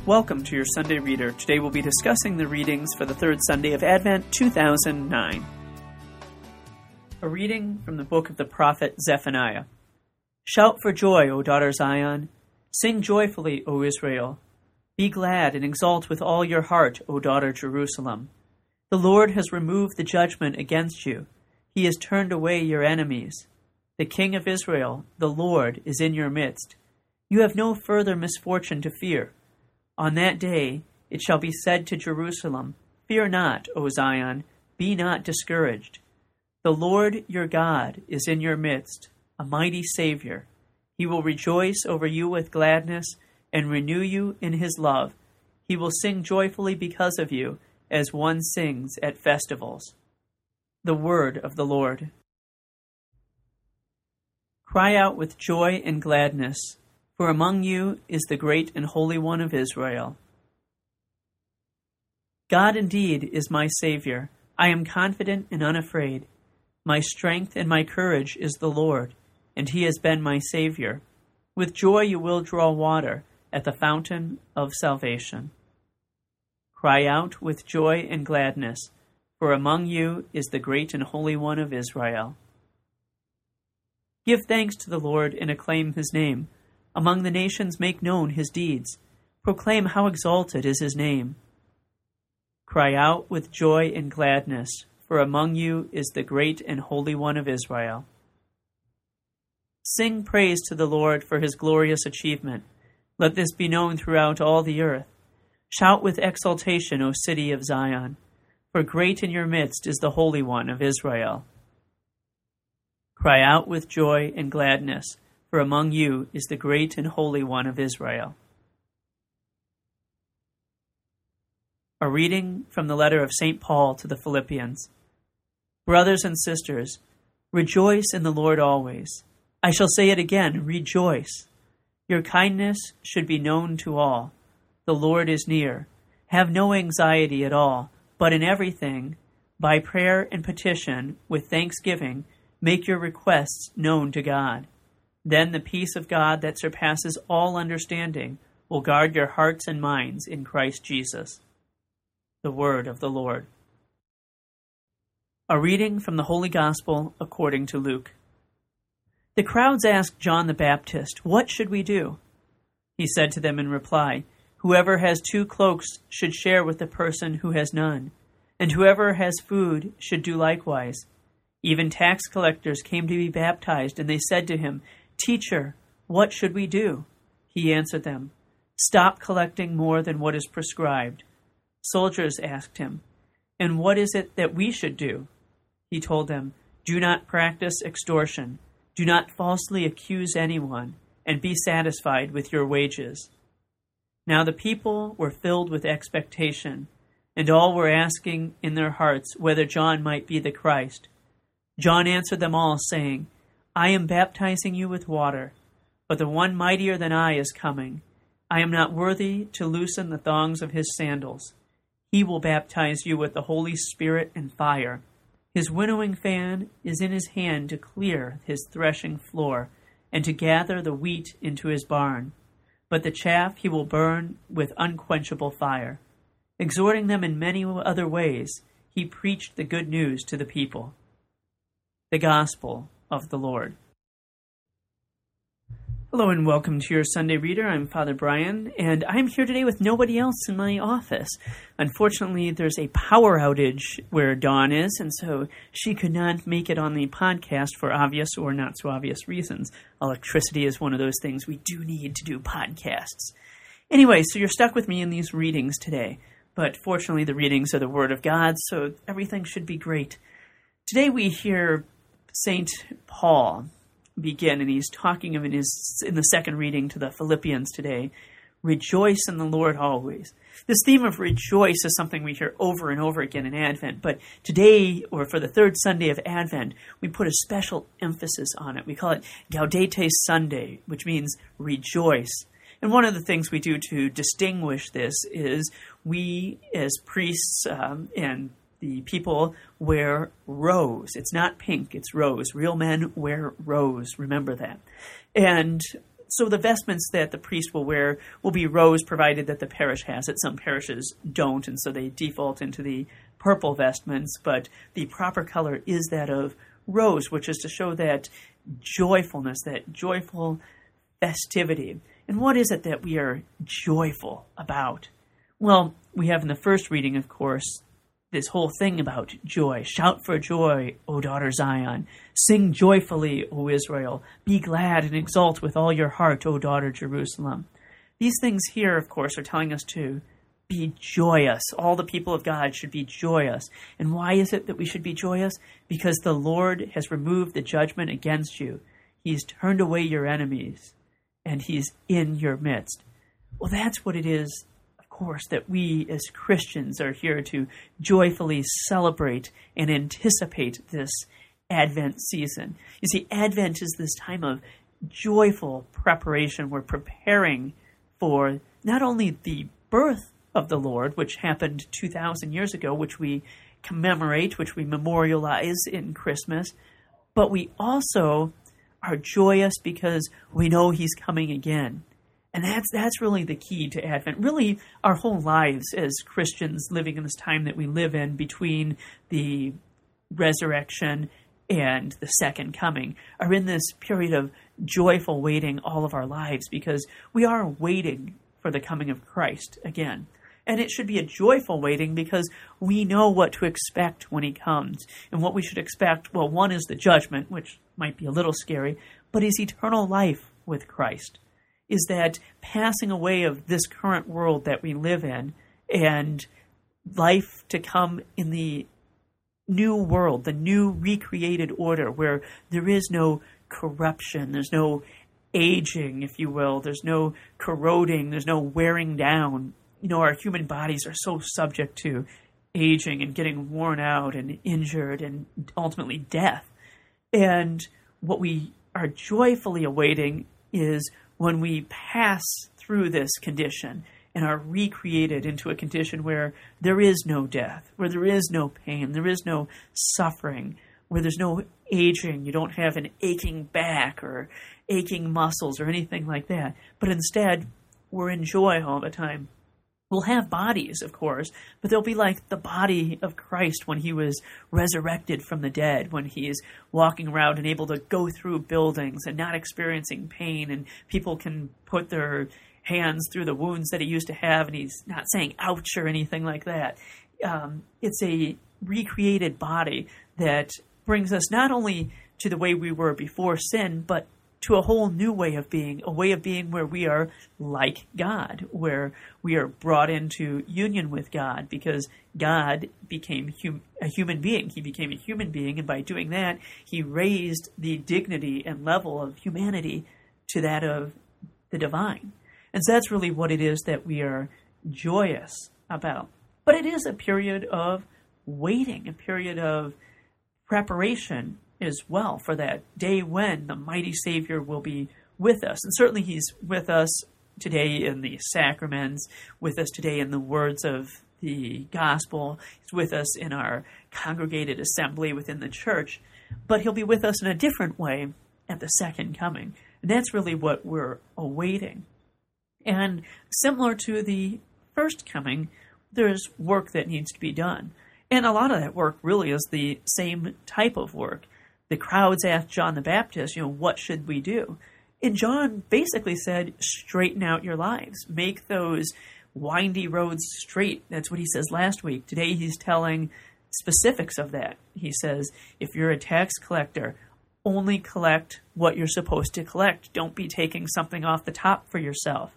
Welcome to your Sunday Reader. Today we'll be discussing the readings for the third Sunday of Advent 2009. A reading from the book of the prophet Zephaniah. Shout for joy, O daughter Zion. Sing joyfully, O Israel. Be glad and exult with all your heart, O daughter Jerusalem. The Lord has removed the judgment against you. He has turned away your enemies. The King of Israel, the Lord, is in your midst. You have no further misfortune to fear. On that day it shall be said to Jerusalem, Fear not, O Zion, be not discouraged. The Lord your God is in your midst, a mighty Savior. He will rejoice over you with gladness and renew you in his love. He will sing joyfully because of you, as one sings at festivals. The word of the Lord. Cry out with joy and gladness, for among you is the great and holy one of Israel. God indeed is my Savior. I am confident and unafraid. My strength and my courage is the Lord, and he has been my Savior. With joy you will draw water at the fountain of salvation. Cry out with joy and gladness, for among you is the great and holy one of Israel. Give thanks to the Lord and acclaim his name. Among the nations make known his deeds. Proclaim how exalted is his name. Cry out with joy and gladness, for among you is the great and holy one of Israel. Sing praise to the Lord for his glorious achievement. Let this be known throughout all the earth. Shout with exultation, O city of Zion, for great in your midst is the Holy One of Israel. Cry out with joy and gladness, for among you is the great and holy one of Israel. A reading from the letter of St. Paul to the Philippians. Brothers and sisters, rejoice in the Lord always. I shall say it again, rejoice. Your kindness should be known to all. The Lord is near. Have no anxiety at all, but in everything, by prayer and petition, with thanksgiving, make your requests known to God. Then the peace of God that surpasses all understanding will guard your hearts and minds in Christ Jesus. The word of the Lord. A reading from the Holy Gospel according to Luke. The crowds asked John the Baptist, What should we do? He said to them in reply, Whoever has 2 cloaks should share with the person who has none, and whoever has food should do likewise. Even tax collectors came to be baptized, and they said to him, Teacher, what should we do? He answered them, Stop collecting more than what is prescribed. Soldiers asked him, And what is it that we should do? He told them, Do not practice extortion. Do not falsely accuse anyone, and be satisfied with your wages. Now the people were filled with expectation, and all were asking in their hearts whether John might be the Christ. John answered them all, saying, I am baptizing you with water, but the one mightier than I is coming. I am not worthy to loosen the thongs of his sandals. He will baptize you with the Holy Spirit and fire. His winnowing fan is in his hand to clear his threshing floor and to gather the wheat into his barn. But the chaff he will burn with unquenchable fire. Exhorting them in many other ways, he preached the good news to the people. The Gospel of the Lord. Hello and welcome to your Sunday Reader. I'm Father Brian, and I'm here today with nobody else in my office. Unfortunately, there's a power outage where Dawn is, and so she could not make it on the podcast for obvious or not so obvious reasons. Electricity is one of those things we do need to do podcasts. Anyway, so you're stuck with me in these readings today, but fortunately the readings are the Word of God, so everything should be great. Today we hear St. Paul begin, and he's talking in the second reading to the Philippians today. Rejoice in the Lord always. This theme of rejoice is something we hear over and over again in Advent, but today, or for the third Sunday of Advent, we put a special emphasis on it. We call it Gaudete Sunday, which means rejoice. And one of the things we do to distinguish this is we, as priests and the people, wear rose. It's not pink, it's rose. Real men wear rose. Remember that. And So the vestments that the priest will wear will be rose, provided that the parish has it. Some parishes don't, and so they default into the purple vestments, but the proper color is that of rose, which is to show that joyfulness, that joyful festivity. And what is it that we are joyful about? Well, we have in the first reading, of course, this whole thing about joy. Shout for joy, O daughter Zion. Sing joyfully, O Israel. Be glad and exult with all your heart, O daughter Jerusalem. These things here, of course, are telling us to be joyous. All the people of God should be joyous. And why is it that we should be joyous? Because the Lord has removed the judgment against you. He's turned away your enemies, and He's in your midst. Well, that's what it is, of course, that we as Christians are here to joyfully celebrate and anticipate this Advent season. You see, Advent is this time of joyful preparation. We're preparing for not only the birth of the Lord, which happened 2,000 years ago, which we commemorate, which we memorialize in Christmas, but we also are joyous because we know He's coming again. And that's really the key to Advent. Really, our whole lives as Christians living in this time that we live in between the resurrection and the second coming are in this period of joyful waiting all of our lives, because we are waiting for the coming of Christ again. And it should be a joyful waiting because we know what to expect when He comes. And what we should expect, well, one is the judgment, which might be a little scary, but is eternal life with Christ. Is that passing away of this current world that we live in and life to come in the new world, the new recreated order where there is no corruption, there's no aging, if you will, there's no corroding, there's no wearing down. You know, our human bodies are so subject to aging and getting worn out and injured and ultimately death. And what we are joyfully awaiting is when we pass through this condition and are recreated into a condition where there is no death, where there is no pain, there is no suffering, where there's no aging, you don't have an aching back or aching muscles or anything like that, but instead we're in joy all the time. We'll have bodies, of course, but they'll be like the body of Christ when He was resurrected from the dead, when He is walking around and able to go through buildings and not experiencing pain, and people can put their hands through the wounds that He used to have, and He's not saying ouch or anything like that. It's a recreated body that brings us not only to the way we were before sin, but to a whole new way of being, a way of being where we are like God, where we are brought into union with God because God became a human being. He became a human being, and by doing that, He raised the dignity and level of humanity to that of the divine. And so that's really what it is that we are joyous about. But it is a period of waiting, a period of preparation as well for that day when the mighty Savior will be with us. And certainly He's with us today in the sacraments, with us today in the words of the gospel. He's with us in our congregated assembly within the church. But He'll be with us in a different way at the second coming. And that's really what we're awaiting. And similar to the first coming, there's work that needs to be done. And a lot of that work really is the same type of work. The crowds asked John the Baptist, what should we do? And John basically said, straighten out your lives. Make those windy roads straight. That's what he says last week. Today he's telling specifics of that. He says, if you're a tax collector, only collect what you're supposed to collect. Don't be taking something off the top for yourself.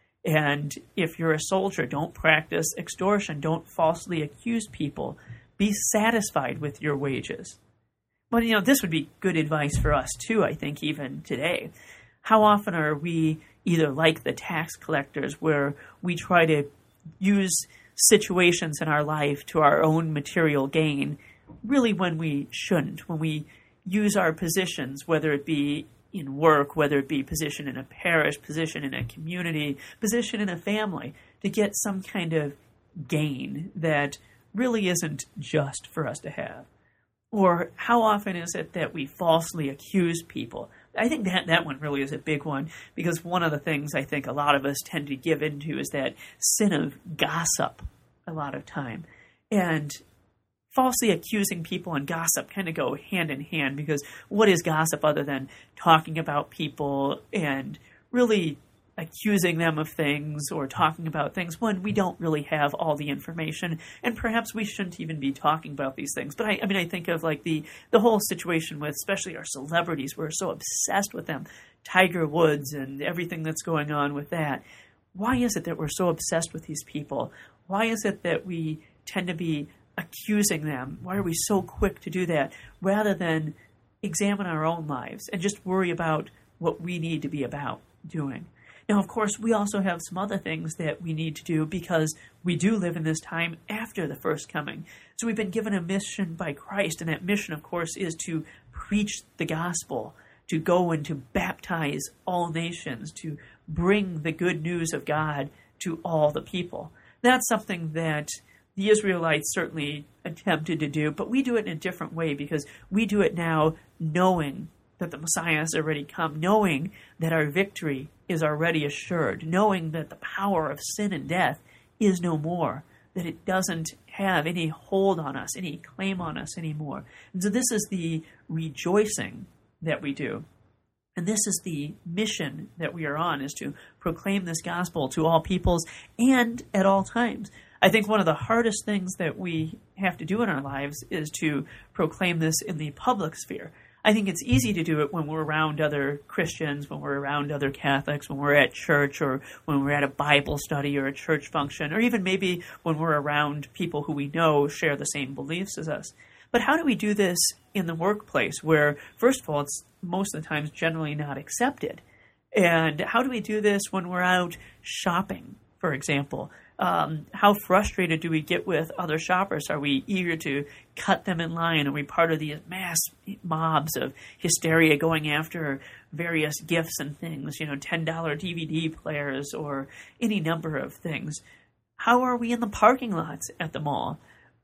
And if you're a soldier, don't practice extortion. Don't falsely accuse people. Be satisfied with your wages. But, this would be good advice for us, too, I think, even today. How often are we either like the tax collectors, where we try to use situations in our life to our own material gain, really when we shouldn't, when we use our positions, whether it be in work, whether it be position in a parish, position in a community, position in a family, to get some kind of gain that really isn't just for us to have. Or how often is it that we falsely accuse people? I think that one really is a big one, because one of the things I think a lot of us tend to give into is that sin of gossip a lot of time. And falsely accusing people and gossip kind of go hand in hand, because what is gossip other than talking about people and really accusing them of things or talking about things when we don't really have all the information, and perhaps we shouldn't even be talking about these things. But I think of like the whole situation with especially our celebrities. We're so obsessed with them. Tiger Woods and everything that's going on with that. Why is it that we're so obsessed with these people? Why is it that we tend to be accusing them? Why are we so quick to do that rather than examine our own lives and just worry about what we need to be about doing? Now, of course, we also have some other things that we need to do, because we do live in this time after the first coming. So we've been given a mission by Christ, and that mission, of course, is to preach the gospel, to go and to baptize all nations, to bring the good news of God to all the people. That's something that the Israelites certainly attempted to do, but we do it in a different way, because we do it now knowing that the Messiah has already come, knowing that our victory is already assured, knowing that the power of sin and death is no more, that it doesn't have any hold on us, any claim on us anymore. And so this is the rejoicing that we do. And this is the mission that we are on, is to proclaim this gospel to all peoples and at all times. I think one of the hardest things that we have to do in our lives is to proclaim this in the public sphere. I think it's easy to do it when we're around other Christians, when we're around other Catholics, when we're at church, or when we're at a Bible study or a church function, or even maybe when we're around people who we know share the same beliefs as us. But how do we do this in the workplace, where, first of all, it's most of the times generally not accepted? And how do we do this when we're out shopping, for example? How frustrated do we get with other shoppers? Are we eager to cut them in line? Are we part of these mass mobs of hysteria going after various gifts and things, $10 DVD players or any number of things? How are we in the parking lots at the mall?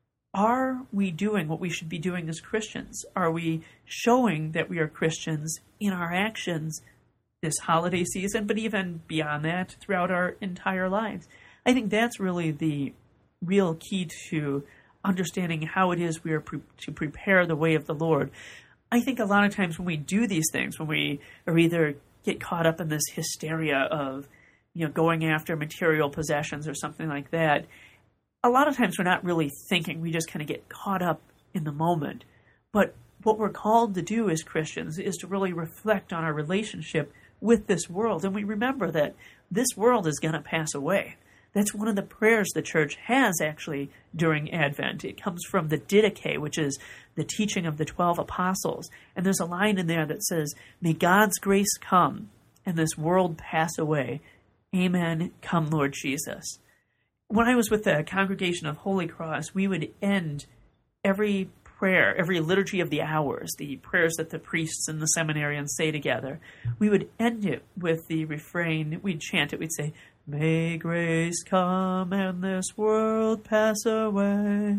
Are we doing what we should be doing as Christians? Are we showing that we are Christians in our actions this holiday season, but even beyond that, throughout our entire lives? I think that's really the real key to understanding how it is we are to prepare the way of the Lord. I think a lot of times when we do these things, when we are either get caught up in this hysteria of, going after material possessions or something like that, a lot of times we're not really thinking. We just kind of get caught up in the moment. But what we're called to do as Christians is to really reflect on our relationship with this world. And we remember that this world is going to pass away. That's one of the prayers the church has actually during Advent. It comes from the Didache, which is the teaching of the 12 apostles. And there's a line in there that says, "May God's grace come and this world pass away. Amen. Come, Lord Jesus." When I was with the Congregation of Holy Cross, we would end every prayer, every liturgy of the hours, the prayers that the priests and the seminarians say together, we would end it with the refrain. We'd chant it. We'd say, "May grace come and this world pass away.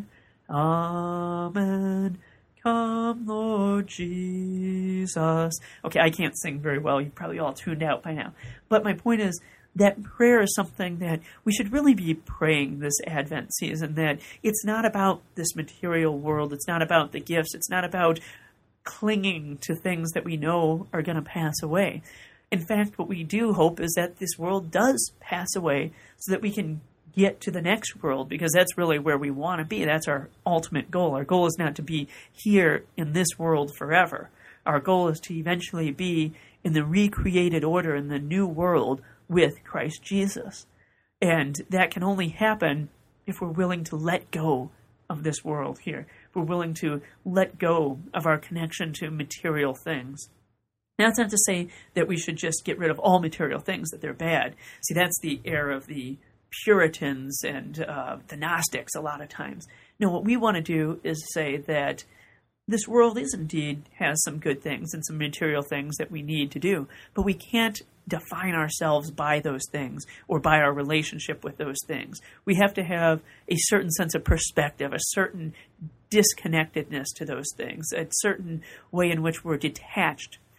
Amen. Come, Lord Jesus." Okay, I can't sing very well. You've probably all tuned out by now. But my point is that prayer is something that we should really be praying this Advent season, that it's not about this material world. It's not about the gifts. It's not about clinging to things that we know are going to pass away. In fact, what we do hope is that this world does pass away so that we can get to the next world, because that's really where we want to be. That's our ultimate goal. Our goal is not to be here in this world forever. Our goal is to eventually be in the recreated order, in the new world with Christ Jesus. And that can only happen if we're willing to let go of this world here. If we're willing to let go of our connection to material things. Now, that's not to say that we should just get rid of all material things, that they're bad. See, that's the error of the Puritans and the Gnostics a lot of times. No, what we want to do is say that this world is indeed has some good things and some material things that we need to do, but we can't define ourselves by those things or by our relationship with those things. We have to have a certain sense of perspective, a certain disconnectedness to those things, a certain way in which we're detached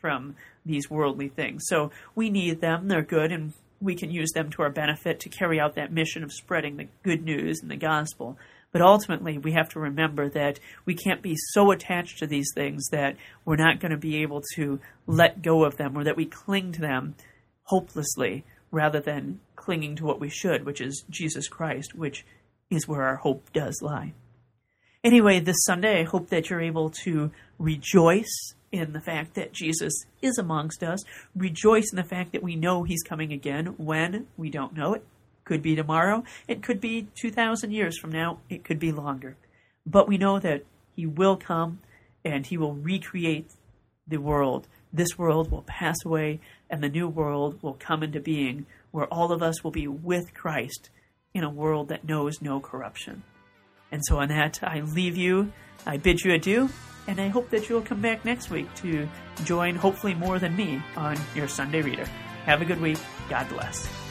from these worldly things. So we need them. They're good, and we can use them to our benefit to carry out that mission of spreading the good news and the gospel. But ultimately, we have to remember that we can't be so attached to these things that we're not going to be able to let go of them, or that we cling to them hopelessly rather than clinging to what we should, which is Jesus Christ, which is where our hope does lie. Anyway, this Sunday, I hope that you're able to rejoice in the fact that Jesus is amongst us. Rejoice in the fact that we know he's coming again. When? We don't know. It could be tomorrow. It could be 2,000 years from now. It could be longer. But we know that he will come and he will recreate the world. This world will pass away and the new world will come into being, where all of us will be with Christ in a world that knows no corruption. And so on that, I leave you. I bid you adieu. And I hope that you'll come back next week to join, hopefully more than me, on your Sunday Reader. Have a good week. God bless.